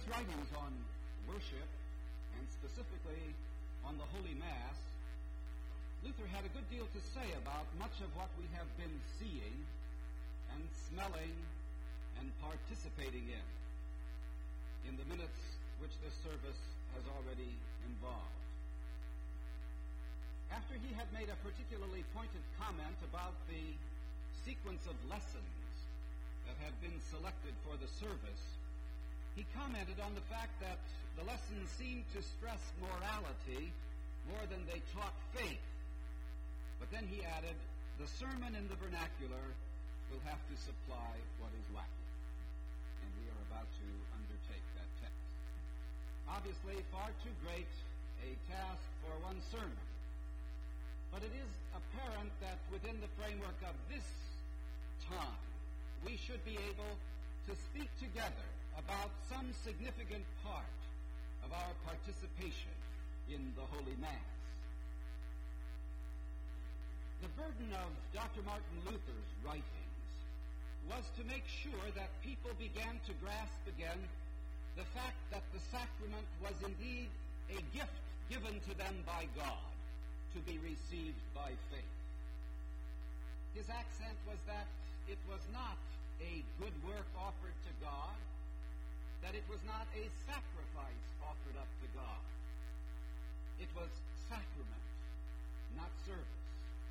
writings on worship, and specifically on the Holy Mass, Luther had a good deal to say about much of what we have been seeing and smelling and participating in the minutes which this service has already involved. After he had made a particularly pointed comment about the sequence of lessons that had been selected for the service, he commented on the fact that the lessons seemed to stress morality more than they taught faith. But then he added, the sermon in the vernacular will have to supply what is lacking. And we are about to undertake that text. Obviously, far too great a task for one sermon. But it is apparent that within the framework of this time, we should be able to speak together about some significant part of our participation in the Holy Mass. The burden of Dr. Martin Luther's writings was to make sure that people began to grasp again the fact that the sacrament was indeed a gift given to them by God to be received by faith. His accent was that it was not a good work offered to God, that it was not a sacrifice offered up to God. It was sacrament, not service.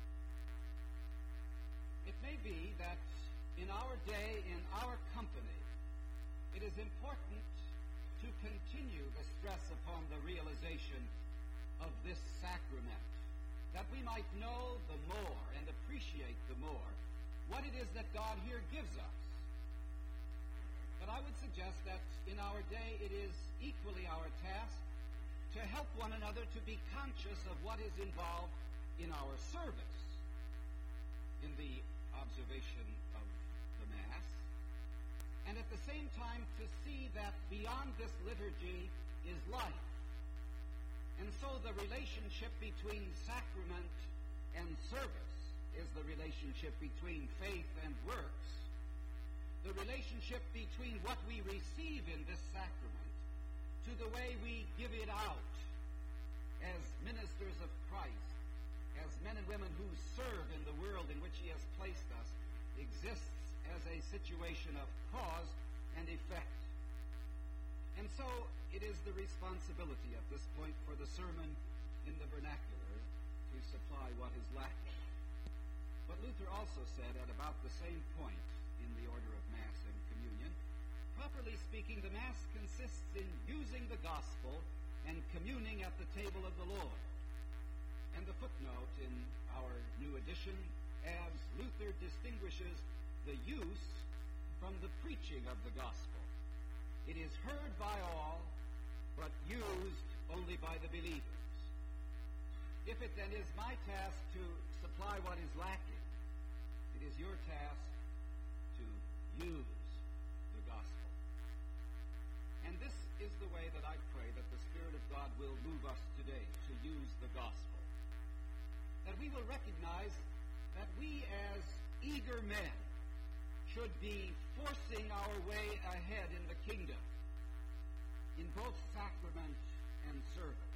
It may be that in our day, in our company, it is important to continue the stress upon the realization of this sacrament, that we might know the more and appreciate the more what it is that God here gives us. But I would suggest that in our day it is equally our task to help one another to be conscious of what is involved in our service, in the observation of the Mass, and at the same time to see that beyond this liturgy is life. And so the relationship between sacrament and service is the relationship between faith and works, the relationship between what we receive in this sacrament to the way we give it out as ministers of Christ, as men and women who serve in the world in which he has placed us, exists as a situation of cause and effect. And so it is the responsibility at this point for the sermon in the vernacular to supply what is lacking. But Luther also said at about the same point in the order of Mass and Communion, properly speaking, the Mass consists in using the gospel and communing at the table of the Lord. And the footnote in our new edition adds, Luther distinguishes the use from the preaching of the gospel. It is heard by all, but used only by the believers. If it then is my task to supply what is lacking, it is your task to use the gospel. And this is the way that I pray that the Spirit of God will move us today to use the gospel. That we will recognize that we as eager men should be forcing our way ahead in the kingdom in both sacrament and service.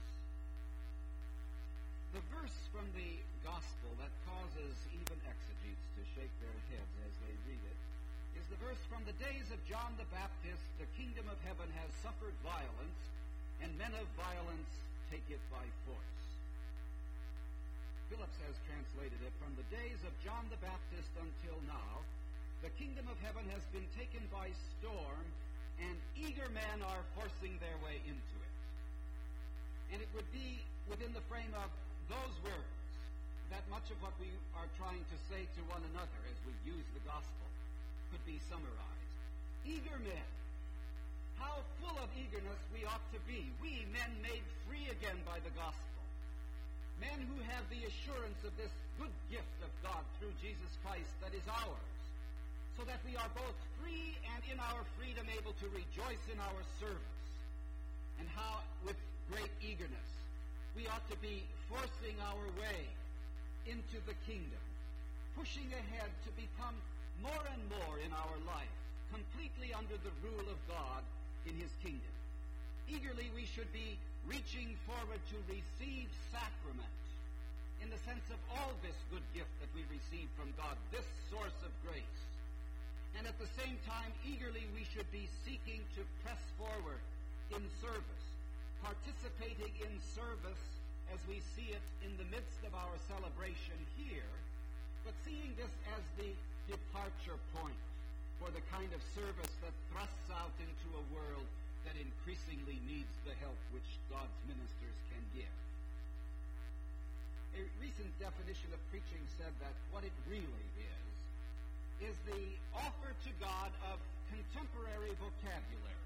The verse from the gospel that causes even exegetes to shake their heads as they read it is the verse from the days of John the Baptist, the kingdom of heaven has suffered violence, and men of violence take it by force. Phillips has translated it, from the days of John the Baptist until now, the kingdom of heaven has been taken by storm, and eager men are forcing their way into it. And it would be within the frame of those words that much of what we are trying to say to one another as we use the gospel could be summarized. Eager men. How full of eagerness we ought to be. We, men made free again by the gospel. Men who have the assurance of this good gift of God through Jesus Christ that is ours, so that we are both free and in our freedom able to rejoice in our service. And how, with great eagerness, we ought to be forcing our way into the kingdom, pushing ahead to become more and more in our life, completely under the rule of God in his kingdom. Eagerly we should be reaching forward to receive sacrament in the sense of all this good gift that we receive from God, this source of grace. And at the same time, eagerly we should be seeking to press forward in service, participating in service as we see it in the midst of our celebration here, but seeing this as the departure point for the kind of service that thrusts out into a world that increasingly needs the help which God's ministers can give. A recent definition of preaching said that what it really is the offer to God of contemporary vocabulary.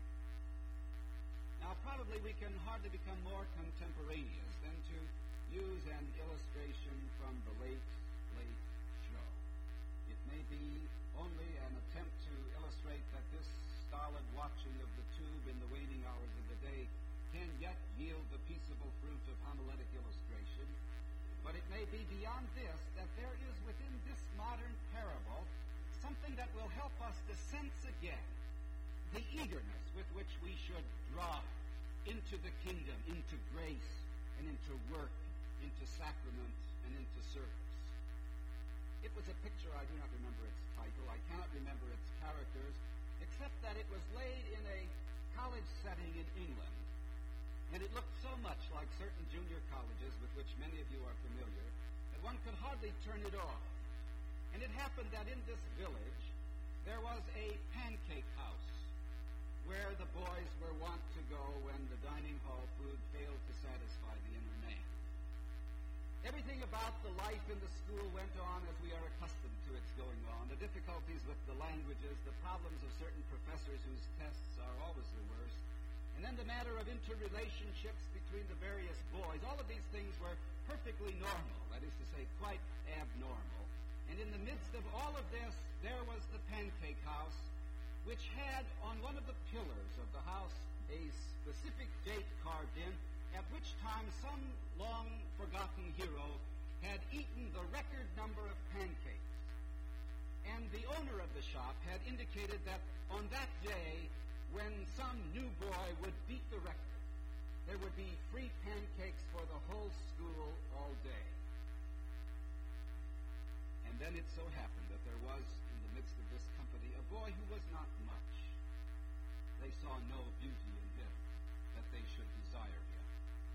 Now, probably we can hardly become more contemporaneous than to use an illustration from the late show. It may be only an attempt to illustrate that this stolid watching of the tube in the waning hours of the day can yet yield the peaceable fruit of homiletic illustration. But it may be beyond this, that there is within this modern parable something that will help us to sense again the eagerness with which we should draw into the kingdom, into grace, and into work, into sacrament, and into service. It was a picture, I do not remember its title, I cannot remember its characters, except that it was laid in a college setting in England. And it looked so much like certain junior colleges with which many of you are familiar that one could hardly turn it off. And it happened that in this village there was a pancake house where the boys were wont to go when the dining hall food failed to satisfy the inner man. Everything about the life in the school went on as we are accustomed to its going on. The difficulties with the languages, the problems of certain professors whose tests are always the worst, and then the matter of interrelationships between the various boys. All of these things were perfectly normal, that is to say, quite abnormal. And in the midst of all of this, there was the pancake house, which had on one of the pillars of the house a specific date carved in, at which time some long-forgotten hero had eaten the record number of pancakes. And the owner of the shop had indicated that on that day, when some new boy would beat the record, there would be free pancakes for the whole school all day. And then it so happened that there was, in the midst of this company, a boy who was not much. They saw no beauty in him that they should desire him.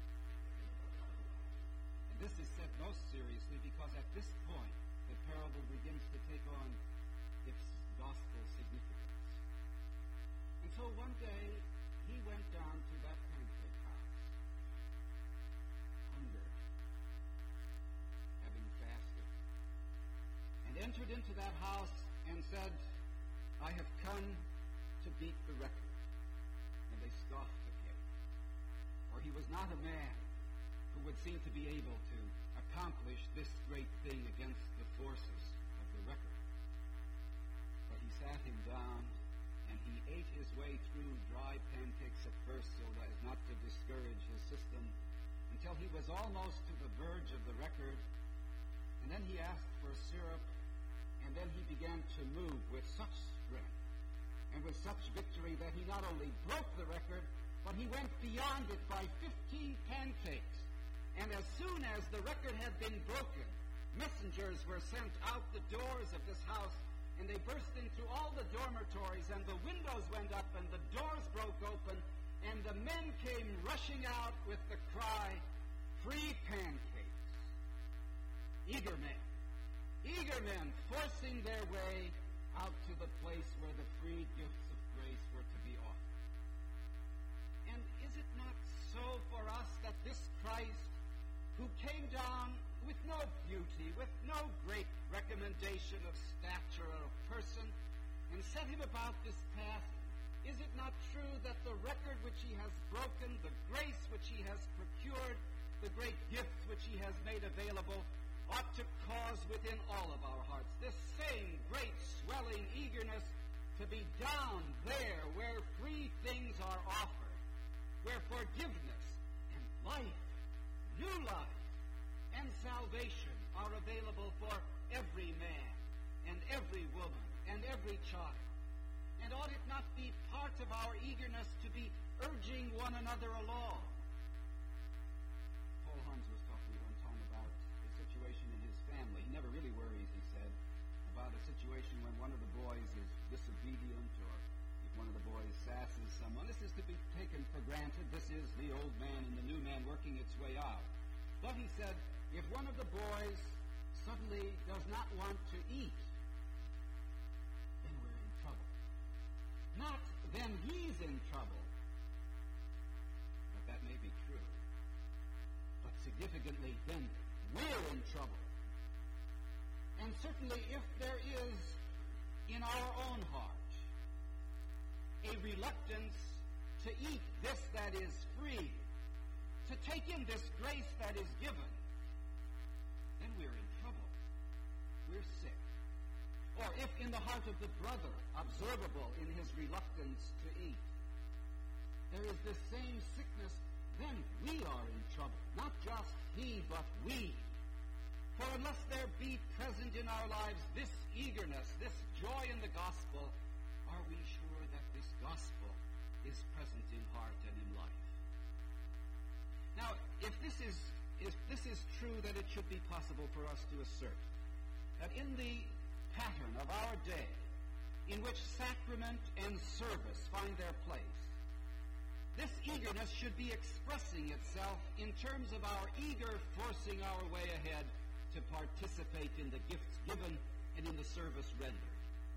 And this is said most seriously because at this point the parable begins to take on its gospel significance. And so one day, he went down to that pancake house, hungered, having fasted, and entered into that house and said, I have come to beat the record. And they scoffed at him. For he was not a man who would seem to be able to accomplish this great thing against the forces of the record. But he sat him down, and he ate his way through dry pancakes at first so as not to discourage his system until he was almost to the verge of the record. And then he asked for syrup, and then he began to move with such strength and with such victory that he not only broke the record, but he went beyond it by 15 pancakes. And as soon as the record had been broken, messengers were sent out the doors of this house, and they burst into all the dormitories, and the windows went up, and the doors broke open, and the men came rushing out with the cry, free pancakes. Eager men forcing their way out to the place where the free gifts of grace were to be offered. And is it not so for us that this Christ, who came down with no beauty, with no great recommendation of stature or of person, and set him about this path, is it not true that the record which he has broken, the grace which he has procured, the great gift which he has made available, ought to cause within all of our hearts this same great swelling eagerness to be down there where free things are offered, where forgiveness and life, new life, and salvation are available for every man and every woman and every child. And And ought it not be part of our eagerness to be urging one another along? Paul Hans was talking one time about a situation in his family. He never really worries, he said, about a situation when one of the boys is disobedient, or if one of the boys sasses someone. This is to be taken for granted. This is the old man and the new man working its way out. But he said, if one of the boys suddenly does not want to eat, then we're in trouble. Not then he's in trouble. But that may be true. But significantly, then we're in trouble. And certainly if there is in our own heart a reluctance to eat this that is free, to take in this grace that is given, then we're in trouble. We're sick. Or if in the heart of the brother, observable in his reluctance to eat, there is this same sickness, then we are in trouble. Not just he, but we. For unless there be present in our lives this eagerness, this joy in the gospel, are we sure that this gospel is present in heart and in life? Now, if this is true, that it should be possible for us to assert that in the pattern of our day, in which sacrament and service find their place, this eagerness should be expressing itself in terms of our eager forcing our way ahead to participate in the gifts given and in the service rendered.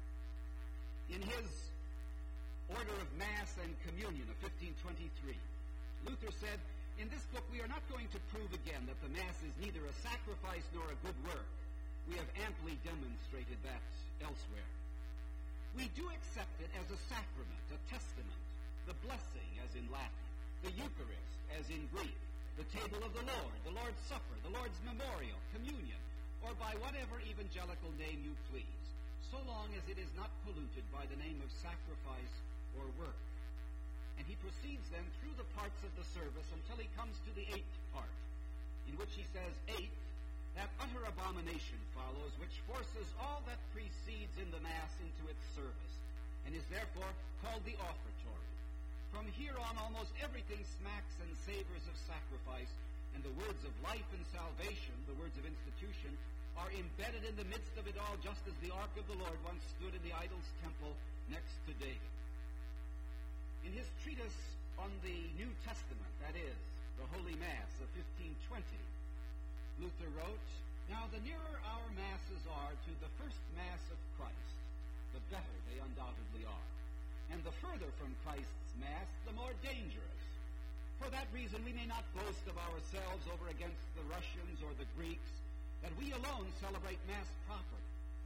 In his Order of Mass and Communion of 1523, Luther said, in this book we are not going to prove again that the Mass is neither a sacrifice nor a good work. We have amply demonstrated that elsewhere. We do accept it as a sacrament, a testament, the blessing as in Latin, the Eucharist as in Greek, the table of the Lord, the Lord's Supper, the Lord's Memorial, communion, or by whatever evangelical name you please, so long as it is not polluted by the name of sacrifice or work. And he proceeds then through the parts of the service until he comes to the 8th part, in which he says, 8th, that utter abomination follows, which forces all that precedes in the Mass into its service, and is therefore called the offertory. From here on, almost everything smacks and savors of sacrifice, and the words of life and salvation, the words of institution, are embedded in the midst of it all, just as the Ark of the Lord once stood in the idol's temple next to David. In his treatise on the New Testament, that is, the Holy Mass of 1520, Luther wrote, now the nearer our Masses are to the first Mass of Christ, the better they undoubtedly are. And the further from Christ's Mass, the more dangerous. For that reason we may not boast of ourselves over against the Russians or the Greeks, that we alone celebrate Mass properly,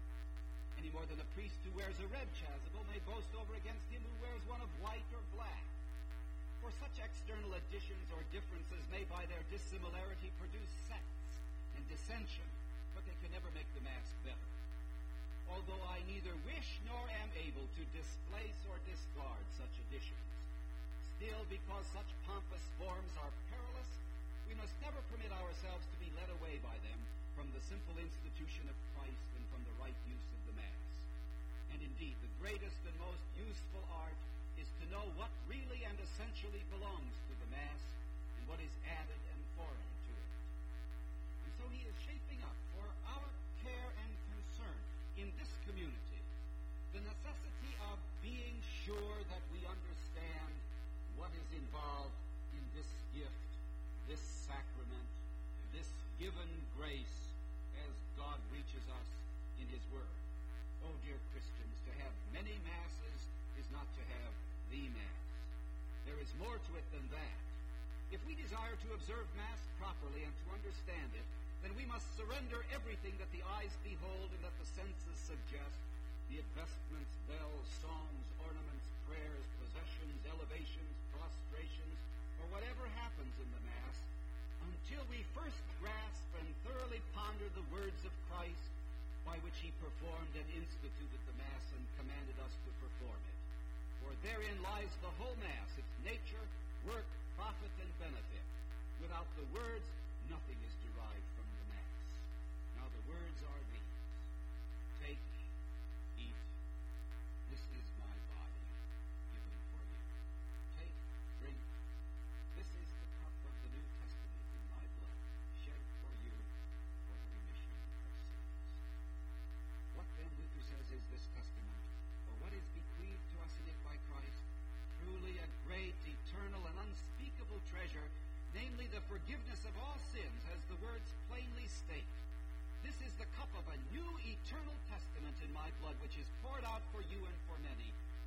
any more than a priest who wears a red chasuble may boast over against him who wears one of white or black. For such external additions or differences may by their dissimilarity produce sects and dissension, but they can never make the Mass better. Although I neither wish nor am able to displace or discard such additions, still, because such pompous forms are perilous, we must never permit ourselves to be led away by them from the simple institution of Christ and from the right use of the Mass. And indeed, the greatest and most useful art is to know what really and essentially belongs to the Mass and what is added and foreign to it. And so he is shaping up for our care and concern in this community the necessity of being sure that we understand what is involved in this gift, this sacrament, this given grace as God reaches us in his word. Oh, dear Christians, to have many Masses is not to have the Mass. There is more to it than that. If we desire to observe Mass properly and to understand it, then we must surrender everything that the eyes behold and that the senses suggest, be it vestments, bells, songs, ornaments, prayers, possessions, elevations, prostrations, or whatever happens in the Mass, until we first grasp and thoroughly ponder the words of Christ by which he performed and instituted the Mass and commanded us to perform it. For therein lies the whole Mass, its nature, work, profit, and benefit. Without the words, nothing is derived from the Mass. Now the words are these: take, eat, this is my body.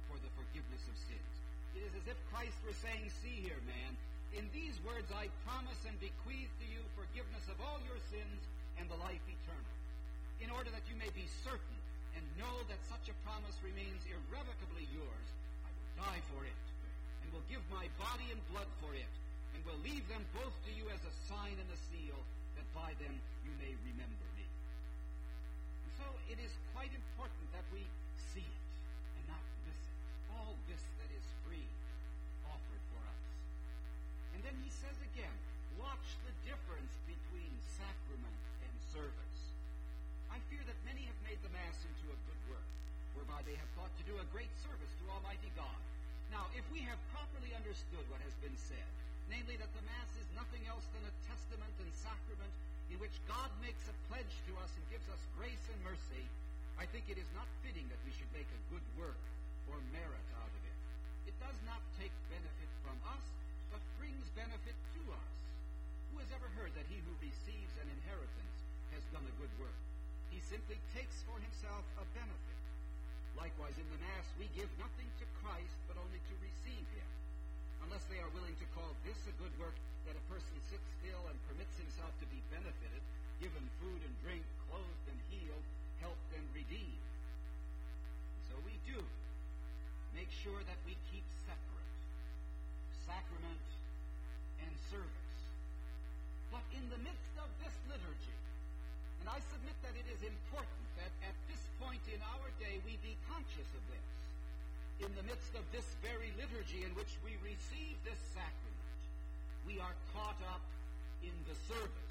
for the forgiveness of sins. It is as if Christ were saying, see here, man, in these words I promise and bequeath to you forgiveness of all your sins and the life eternal, in order that you may be certain and know that such a promise remains irrevocably yours. I will die for it, and will give my body and blood for it, and will leave them both to you as a sign and a seal, that by them you may remember me. And so it is quite important that we see it and not miss it. All this that is free, offered for us. And then he says again, watch the difference between sacrament and service. I fear that many have made the Mass into a good work, whereby they have thought to do a great service to Almighty God. Now, if we have properly understood what has been said, namely that the Mass is nothing else than a testament and sacrament in which God makes a pledge to us and gives us grace and mercy, I think it is not fitting that we should make a good work or merit out of it. It does not take benefit from us, but brings benefit to us. Who has ever heard that he who receives an inheritance has done a good work? He simply takes for himself a benefit. Likewise, in the Mass, we give nothing to Christ, but only to receive him. Unless they are willing to call this a good work, that a person sits still and permits himself to be benefited, given food and drink, clothed and healed, helped and redeemed. And so we do make sure that we keep separate sacrament and service. But in the midst of this liturgy, and I submit that it is important that at this point in our day we be conscious of this. In the midst of this very liturgy in which we receive this sacrament, we are caught up in the service.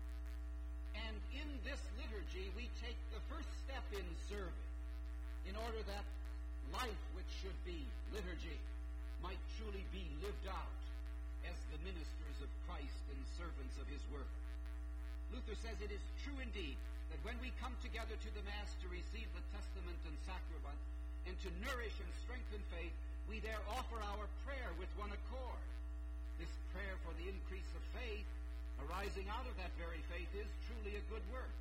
And in this liturgy we take the first step in serving, in order that life which should be liturgy might truly be lived out as the ministers of Christ and servants of his word. Luther says it is true indeed that when we come together to the Mass to receive the testament and sacrament and to nourish and strengthen faith, we there offer our prayer with one accord. This prayer for the increase of faith, arising out of that very faith, is truly a good work.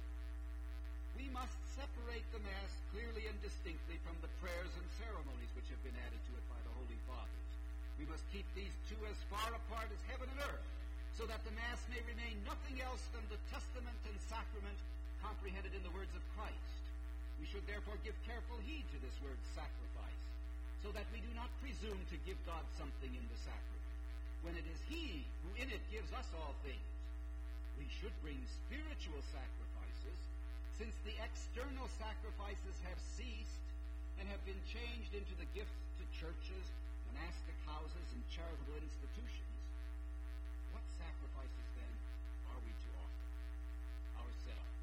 We must separate the Mass clearly and distinctly from the prayers and ceremonies which have been added to it by the Holy Fathers. We must keep these two as far apart as heaven and earth, so that the Mass may remain nothing else than the testament and sacrament comprehended in the words of Christ. We should therefore give careful heed to this word sacrifice, so that we do not presume to give God something in the sacrament, when it is he who in it gives us all things. We should bring spiritual sacrifices, since the external sacrifices have ceased and have been changed into the gifts to churches, monastic houses, and charitable institutions. What sacrifices, then, are we to offer? Ourselves,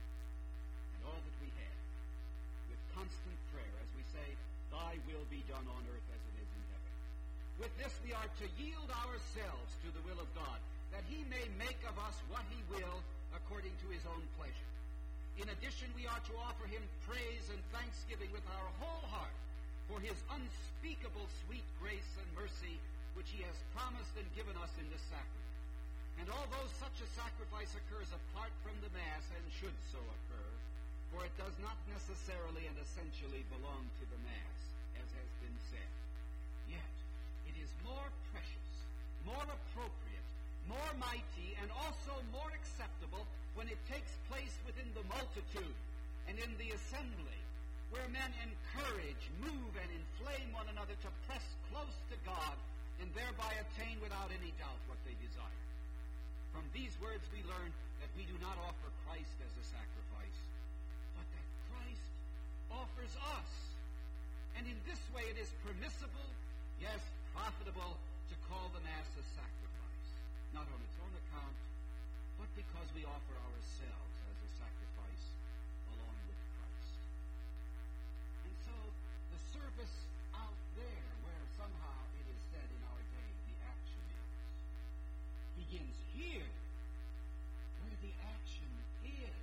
and all that we have, with constant prayer, as we say, thy will be done on earth as it is in heaven. With this we are to yield ourselves to the will of God, that he may make of us what he will according to his own pleasure. In addition, we are to offer him praise and thanksgiving with our whole heart for his unspeakable sweet grace and mercy which he has promised and given us in this sacrament. And although such a sacrifice occurs apart from the Mass, and should so occur, for it does not necessarily and essentially belong to the Mass, as has been said, yet it is more precious, more appropriate, more mighty, and also more acceptable when it takes place within the multitude and in the assembly, where men encourage, move, and inflame one another to press close to God and thereby attain without any doubt what they desire. From these words we learn that we do not offer Christ as a sacrifice, but that Christ offers us. And in this way it is permissible, yes, profitable, to call the Mass a sacrifice, not on its own account, but because we offer ourselves as a sacrifice along with Christ. And so the service out there, where somehow it is said in our day the action is, begins here, where the action is.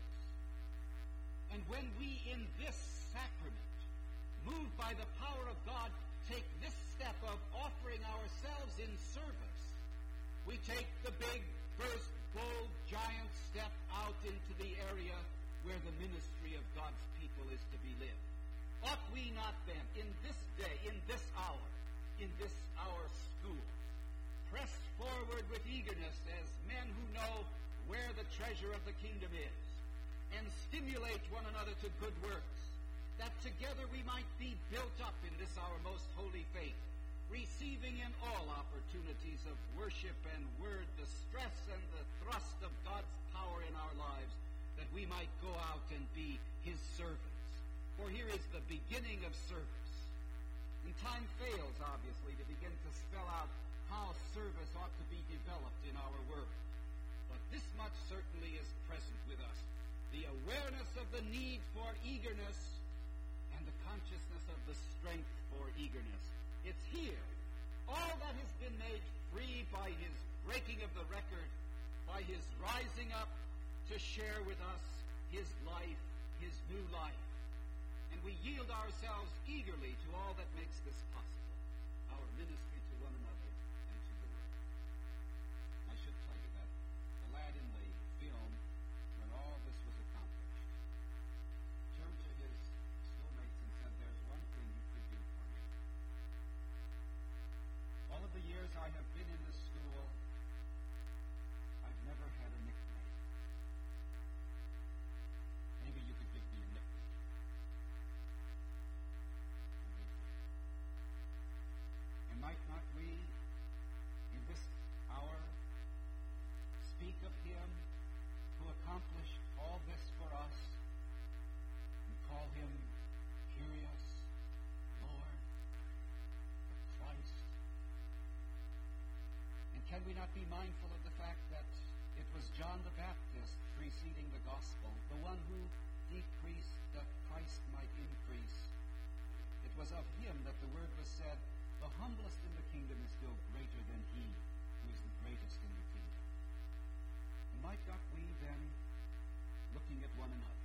And when we in this sacrament, moved by the power of God, take this step of offering ourselves in service, we take the big, first, bold, giant step out into the area where the ministry of God's people is to be lived. Ought we not then, in this day, in in this our school. Press forward with eagerness as men who know where the treasure of the kingdom is, and stimulate one another to good works, that together we might be built up in this our most holy faith, receiving in all opportunities of worship and word the stress and the thrust of God's power in our lives, that we might go out and be his servants. For here is the beginning of service. And time fails, obviously, to begin to spell out how service ought to be developed in our world. But this much certainly is present with us: the awareness of the need for eagerness and the consciousness of the strength for eagerness. It's here. All that has been made free by his breaking of the record, by his rising up to share with us his life, his new life. And we yield ourselves eagerly to all that makes this possible, our ministry to one another and to the world. I should tell you that the lad in the film, when all this was accomplished, turned to his schoolmates and said, "There's one thing you could do for me. All of the years I have been in this school, I've never had a nickname. Maybe you could give me a nickname." And might not we, in this hour, speak of him who accomplished all this for us and call him Kyrios, Lord, the Christ? And can we not be mindful of the fact that it was John the Baptist preceding the gospel, the one who decreased that Christ might increase? It was of him that the word was said, "The humblest in the kingdom is still greater than he who is the greatest in the kingdom." And might not we then, looking at one another,